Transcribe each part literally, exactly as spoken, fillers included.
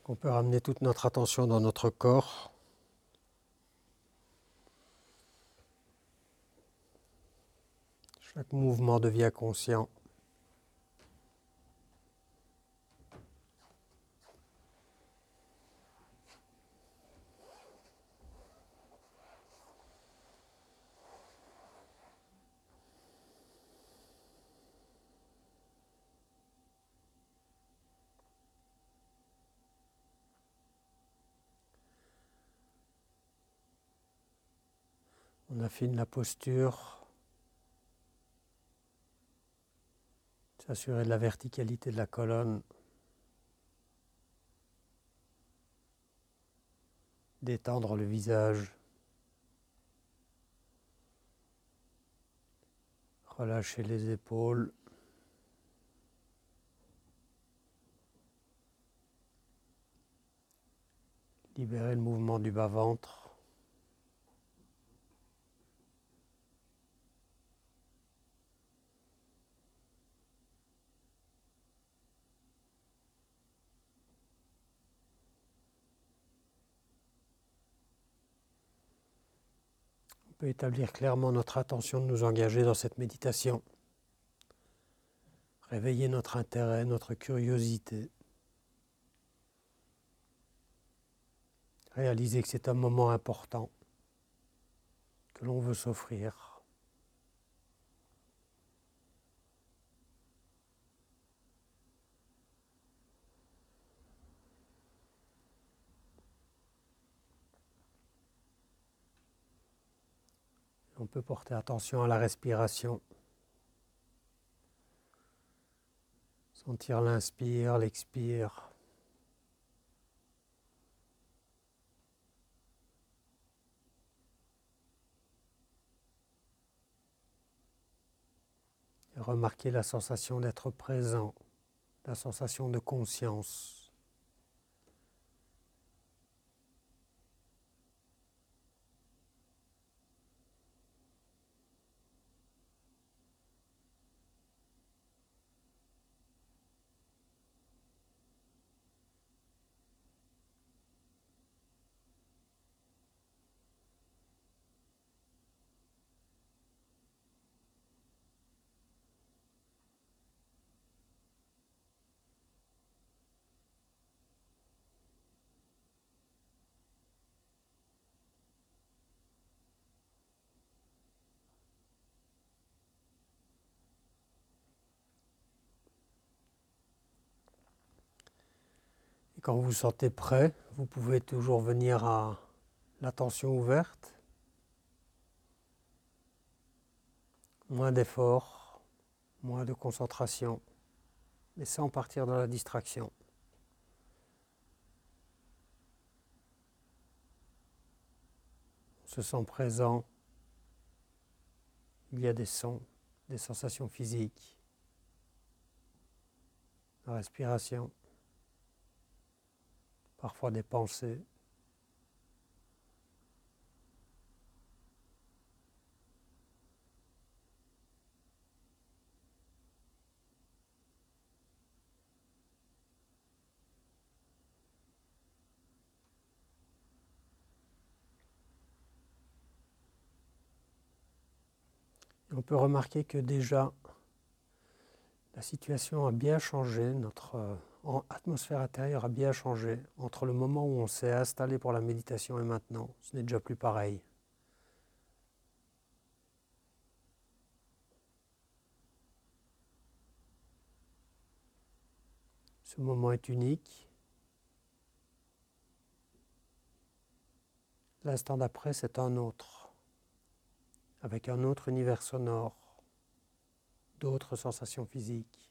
On peut ramener toute notre attention dans notre corps. Chaque mouvement devient conscient. On affine la posture, s'assurer de la verticalité de la colonne, détendre le visage, relâcher les épaules, libérer le mouvement du bas-ventre. On peut établir clairement notre intention de nous engager dans cette méditation. Réveiller notre intérêt, notre curiosité. Réaliser que c'est un moment important que l'on veut s'offrir. On peut porter attention à la respiration. Sentir l'inspire, l'expire. Et remarquer la sensation d'être présent, la sensation de conscience. Et quand vous vous sentez prêt, vous pouvez toujours venir à l'attention ouverte. Moins d'effort, moins de concentration, mais sans partir dans la distraction. On se sent présent, il y a des sons, des sensations physiques, la respiration, parfois des pensées. Et on peut remarquer que déjà, la situation a bien changé, notre euh, atmosphère intérieure a bien changé entre le moment où on s'est installé pour la méditation et maintenant. Ce n'est déjà plus pareil. Ce moment est unique. L'instant d'après, c'est un autre, avec un autre univers sonore, d'autres sensations physiques.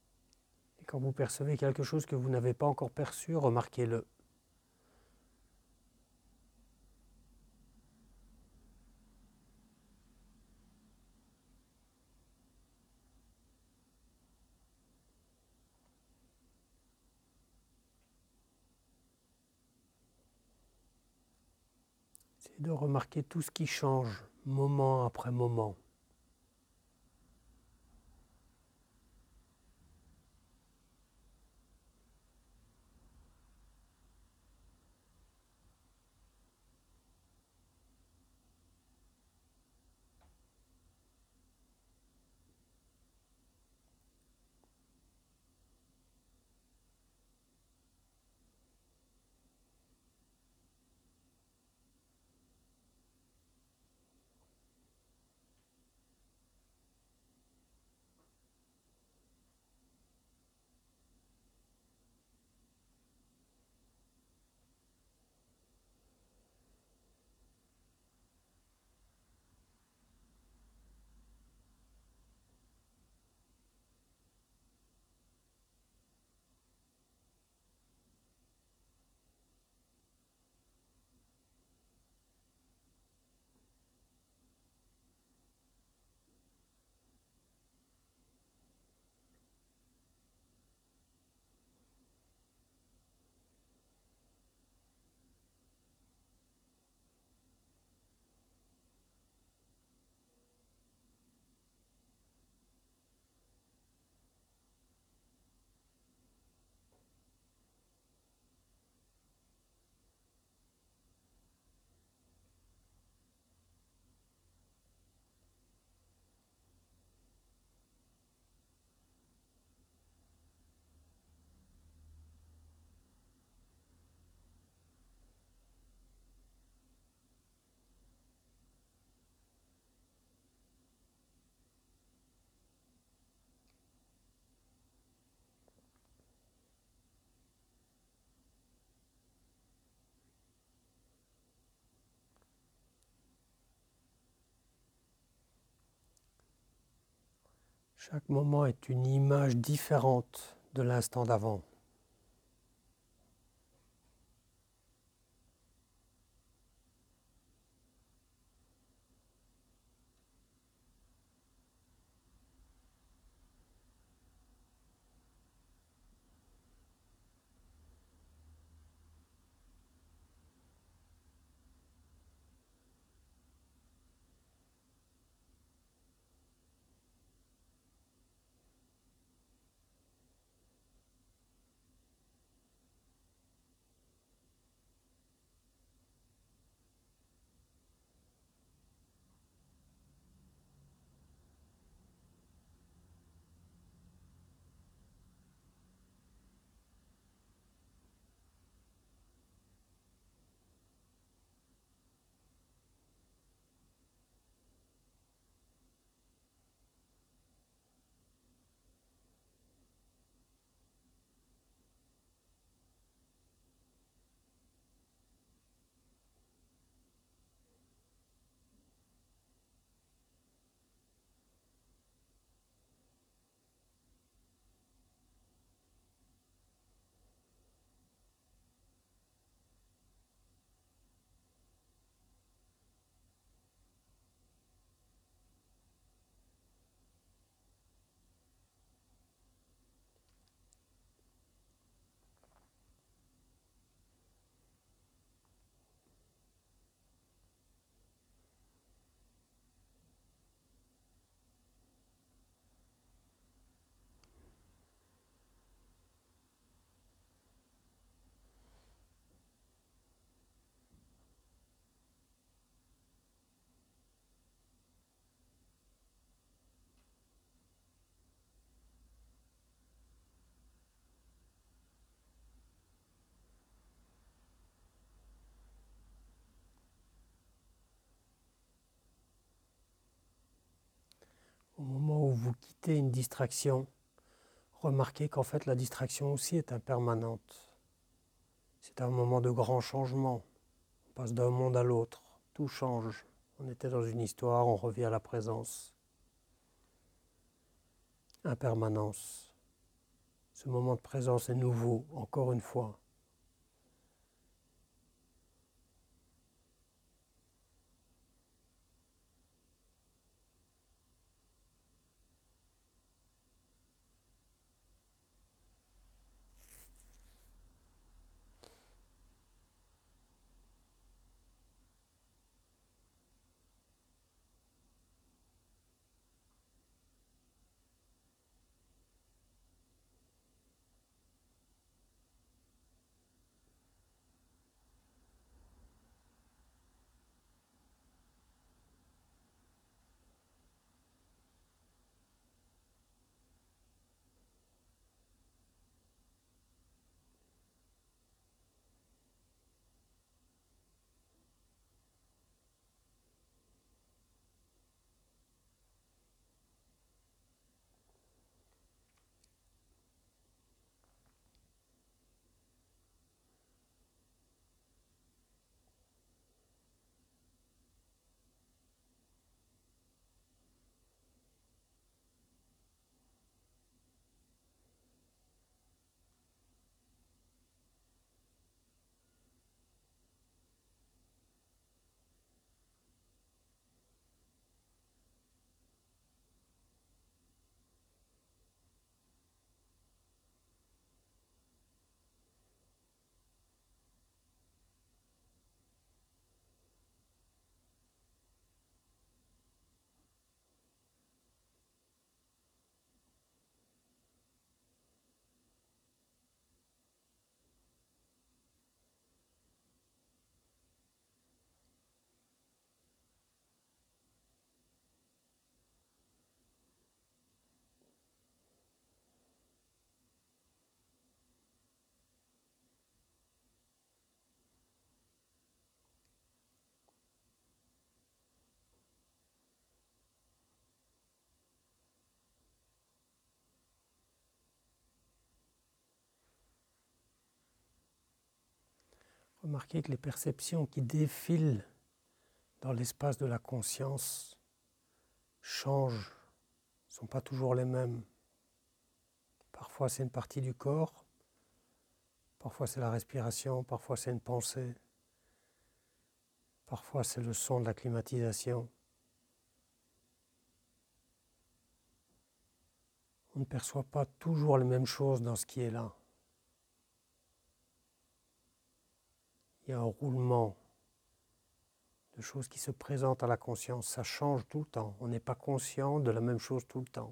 Et quand vous percevez quelque chose que vous n'avez pas encore perçu, remarquez-le. et de remarquer tout ce qui change moment après moment. Chaque moment est une image différente de l'instant d'avant. Au moment où vous quittez une distraction, remarquez qu'en fait la distraction aussi est impermanente. C'est un moment de grand changement. On passe d'un monde à l'autre, tout change. On était dans une histoire, on revient à la présence. Impermanence. Ce moment de présence est nouveau, encore une fois. Remarquez que les perceptions qui défilent dans l'espace de la conscience changent, ne sont pas toujours les mêmes. Parfois c'est une partie du corps, parfois c'est la respiration, parfois c'est une pensée, parfois c'est le son de la climatisation. On ne perçoit pas toujours les mêmes choses dans ce qui est là. Il y a un roulement de choses qui se présentent à la conscience. Ça change tout le temps. On n'est pas conscient de la même chose tout le temps.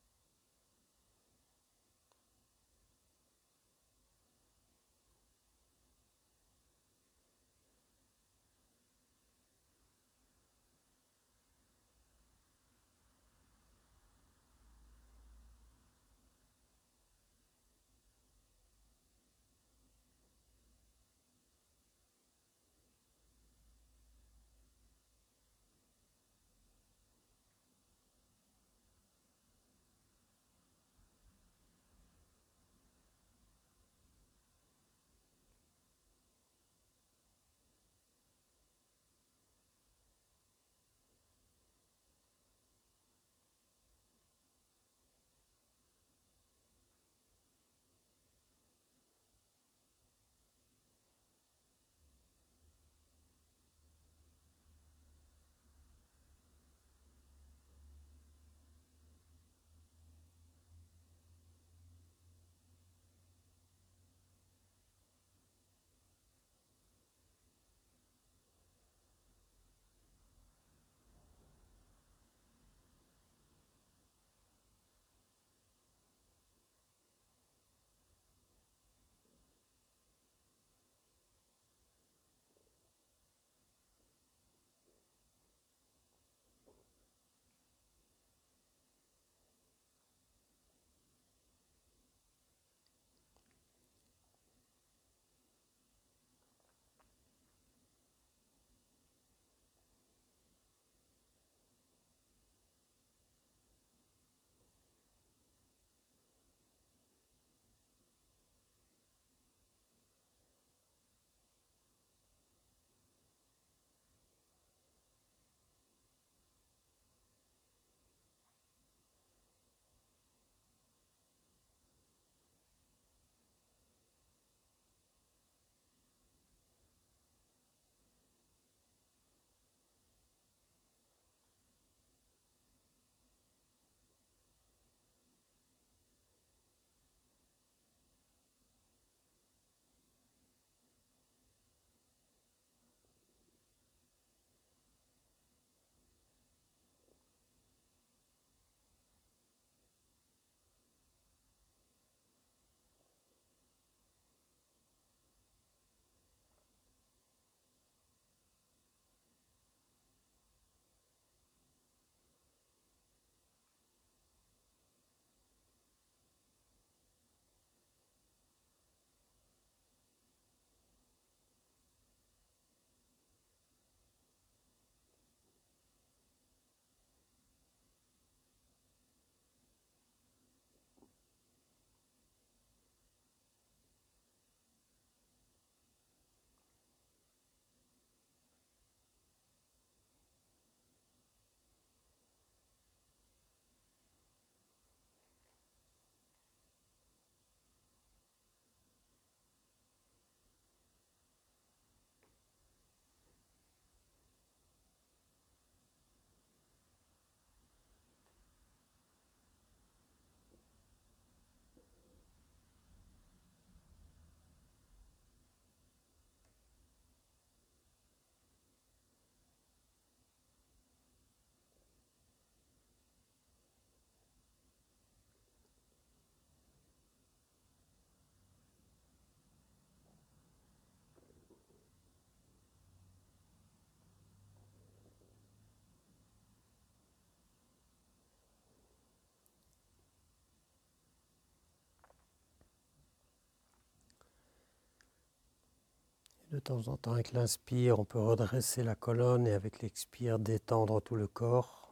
De temps en temps, avec l'inspire, on peut redresser la colonne et avec l'expire, détendre tout le corps.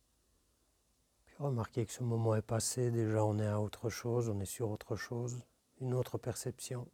Puis remarquez que ce moment est passé, déjà on est à autre chose, on est sur autre chose. une autre perception.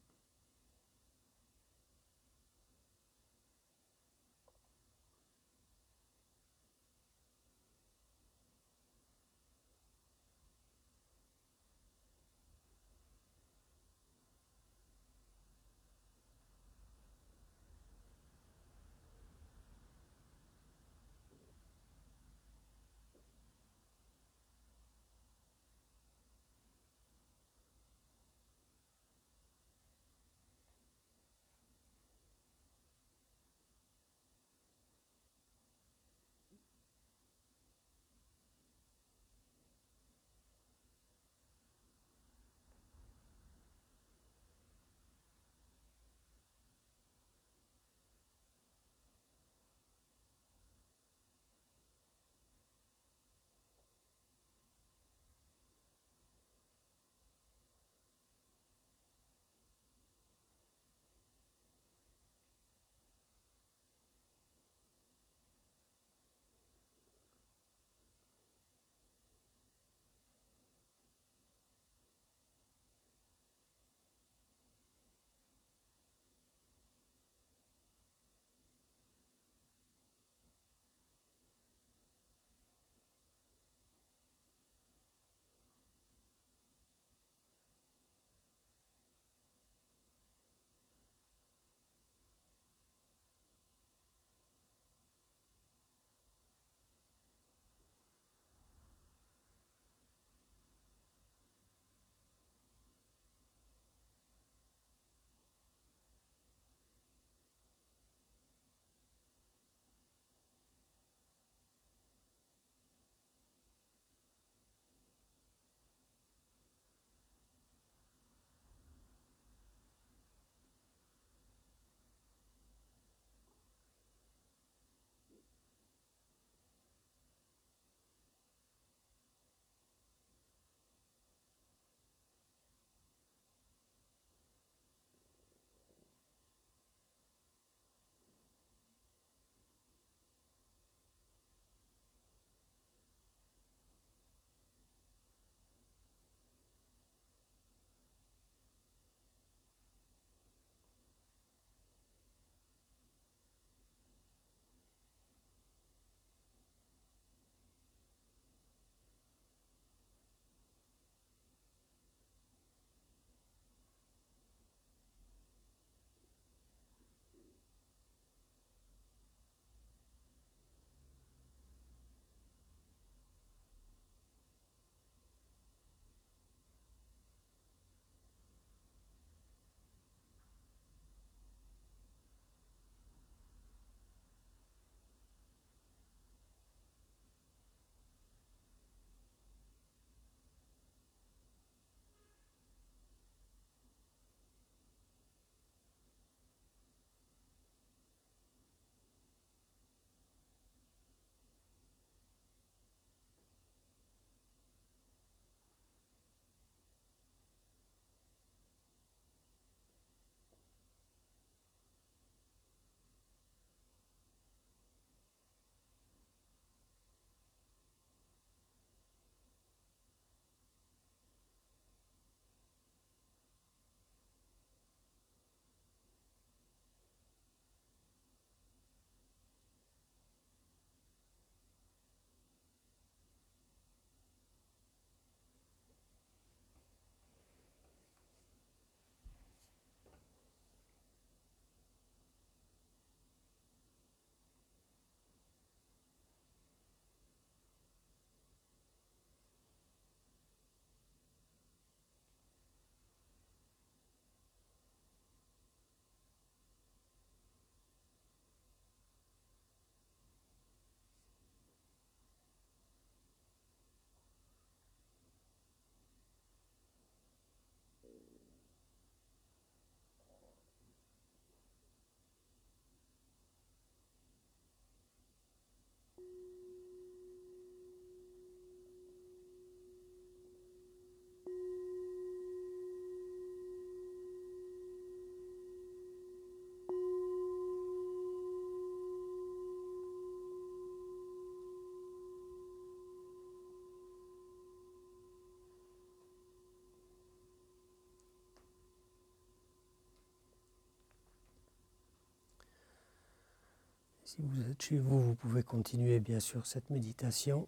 Si vous êtes chez vous, vous pouvez continuer bien sûr cette méditation.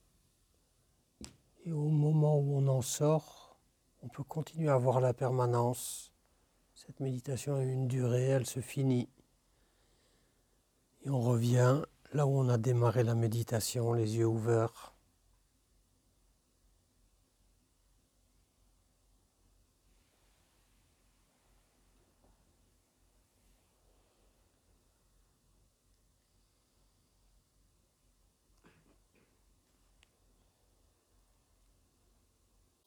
Et au moment où on en sort, on peut continuer à voir la permanence. Cette méditation a une durée, elle se finit. Et on revient là où on a démarré la méditation, les yeux ouverts.